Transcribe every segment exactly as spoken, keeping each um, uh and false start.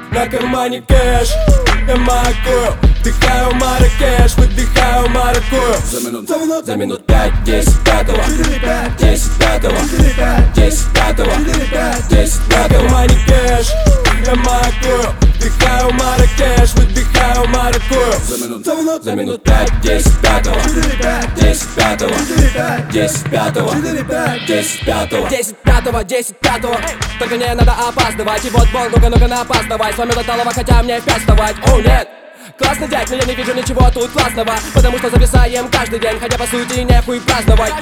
На кармане кэш, я маркую. Вдыхаю Марракеш, выдыхаю маракую. За минут, за минут, за минут пять, десять пятого, десять пятого, десять пятого, десять пятого. На кармане кэш, я маркую. Вдыхаю Марракеш, выдыхаю маракую. За минут, за минут, за минут пять, десять пятого, десять пятого, десять пятого, десять пятого, десять пятого, десять пятого. Только не надо опаздывать. И вот бол, ну-ка, ну-ка, напас давай. С вами Доталова, хотя мне в пять вставать. О, нет! Классно, дядь, но я не вижу ничего тут классного. Потому что зависаем каждый день, хотя по сути нехуй праздновать.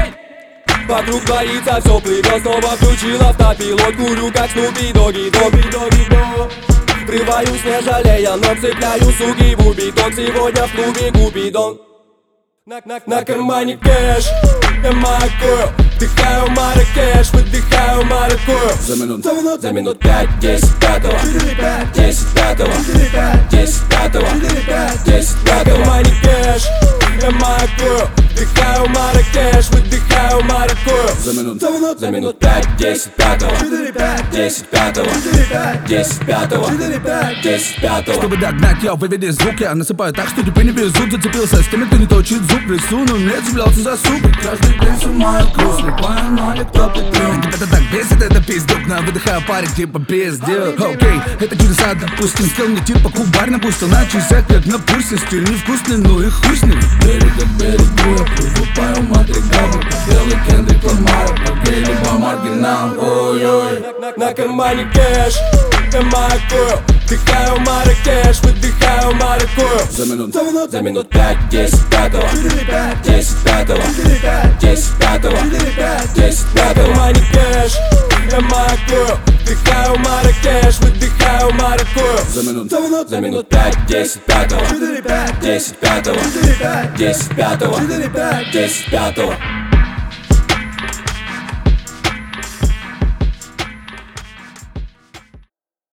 Вокруг творится все, плывет, снова включил автопилот. Курю как Снупи Доги, Доги, Доги, Дог. Врываюсь не жалея, но цепляю суки в убиток. Сегодня в клубе Купидон. На, на, на кармане кэш, я маркую. Вдыхаю Марракеш, выдыхаю маракую. За минут, за минут, за минут пять, десять пятого, десять пятого, десять пятого, десять пятого. На кармане кэш, я маркую. Вдыхаю Марракеш, выдыхаю маракую. За минут, за минут, за минут пять, десять пятого, десять пятого, десять пятого, десять пятого. Чтобы догнать, я выведи звук, я насыпаю так, что тебе не везут. Зацепился с теми, кто не точит зуб, рисунул, не цеплялся за суп. Каждый день суммаю груз, слепая, но никто притрет. Тебя-то так бесит, это пиздюк, на выдыхаю парень, типа пиздец. Окей, это чудеса, допустим, скилл мне типа кубарь напустил. На часах, как на пульсе, стиль невкусный, ну и хуй с ним. Берег от берегу, я прилупаю матригабу. Белый Кендрик Ламар, по-гей, либо маргинал. Ой-ой. На кармане кэш, я маркую. Вдыхаю Марракеш, выдыхаю маракую. За минут, за минут, за минут пять, десять пятого, десять пятого, десять пятого, десять пятого. На кармане кэш, я маркую. Вдыхаю Марракеш, выдыхаю маракую. За минут, за минут, за минут пять, десять пятого, десять пятого, десять пятого, десять пятого.